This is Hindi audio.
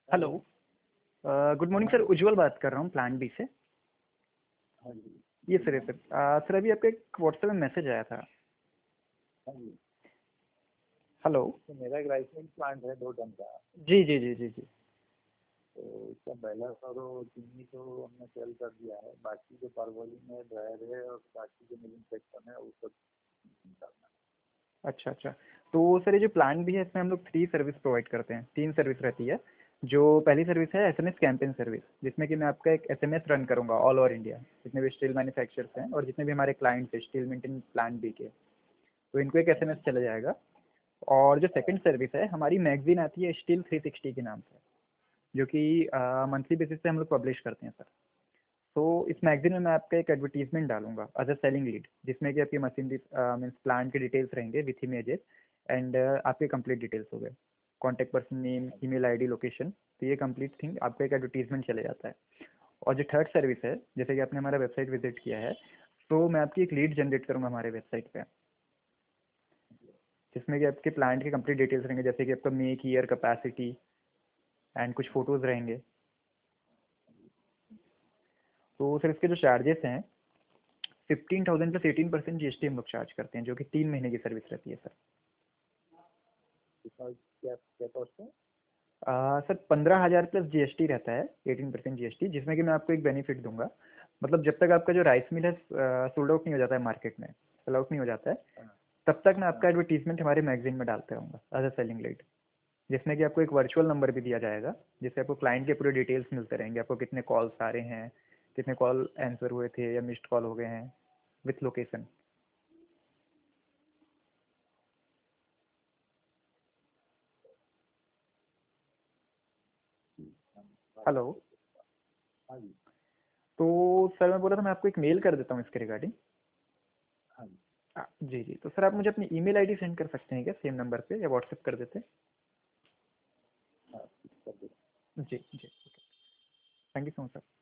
हेलो। हेलो। गुड मॉर्निंग हाँ सर, उज्जवल बात कर रहा हूँ प्लान बी से। हाँ जी। ये सर है सर। सर अभी आपका एक व्हाट्सएप में मैसेज आया था। हाँ जी। हेलो। तो मेरा एक राइस मिल प्लांट है 2 टन का। जी जी जी जी जी। तो इसका बैलर और चीनी तो हमने सेल कर दिया है, बाकी जो परवलिंग है, ड्रायर है और बाकी जो मिलिंग सेक्शन है वो सब निकालना अच्छा अच्छा। तो सर ये जो प्लान बी है इसमें हम लोग 3 सर्विस प्रोवाइड करते हैं, 3 सर्विस रहती है। जो पहली सर्विस है एसएमएस कैंपेन सर्विस, जिसमें कि मैं आपका एक एसएमएस रन करूंगा ऑल ओवर इंडिया, जितने भी स्टील मैन्युफैक्चरर्स हैं और जितने भी हमारे क्लाइंट्स हैं स्टील मेंटेन प्लान बी के, तो इनको एक एसएमएस चला जाएगा। और जो सेकंड सर्विस है हमारी मैगजीन आती है स्टील 360 के नाम से, जो कि मंथली बेसिस पे हम लोग पब्लिश करते हैं सर। तो इस मैगजीन में मैं आपका एक एडवर्टीजमेंट डालूंगा एज अ सेलिंग लीड, जिसमें कि आपकी मशीनरी मीन्स प्लांट के डिटेल्स रहेंगे विथ इमेजेस एंड आपके कंप्लीट डिटेल्स हो गए, कॉन्टैक्ट पर्सन नेम, है। Email ID, location. तो ये कंप्लीट थिंग आपका एक एडवर्टीजमेंट चले जाता है। और जो थर्ड सर्विस है, जैसे कि आपने हमारा वेबसाइट विजिट किया है, तो मैं आपकी एक लीड जनरेट करूंगा हमारे वेबसाइट पे, जिसमें कि आपके प्लांट के कंप्लीट डिटेल्स रहेंगे, जैसे कि आपका मेक, ईयर, कैपेसिटी एंड कुछ फोटोज रहेंगे। तो सर इसके जो चार्जेस हैं 15,000 प्लस 18% जीएसटी हम लोग चार्ज करते हैं, जो कि 3 महीने की सर्विस रहती है सर। इसका क्या क्या कॉस्ट है? सर 15,000 प्लस जीएसटी रहता है, 18% जीएसटी, जिसमें कि मैं आपको एक बेनिफिट दूंगा। मतलब जब तक आपका जो राइस मिल है सोल्ड आउट नहीं हो जाता है मार्केट में, सेल आउट नहीं हो जाता है, हाँ तब तक मैं हाँ। आपका एडवर्टीजमेंट हमारे मैगजीन में डालते रहूँगा एज अ सेलिंग लीड, जिसमें कि आपको एक वर्चुअल नंबर भी दिया जाएगा, जिससे आपको क्लाइंट के पूरे डिटेल्स मिलते रहेंगे, आपको कितने कॉल्स आ रहे हैं, कितने कॉल आंसर हुए थे या मिस्ड कॉल हो गए हैं, विथ लोकेशन। ठीक, हाँ, बात हेलो। कर सकते हैं। हाँ जी। तो सर मैं बोला था मैं आपको एक मेल कर देता हूँ इसके रिगार्डिंग। हाँ जी। जी जी, तो सर आप मुझे अपनी ईमेल आईडी सेंड कर सकते हैं क्या सेम नंबर पे, या व्हाट्सएप कर देते? हाँ, ठीक कर देते हैं। जी जी। Thank you so much sir.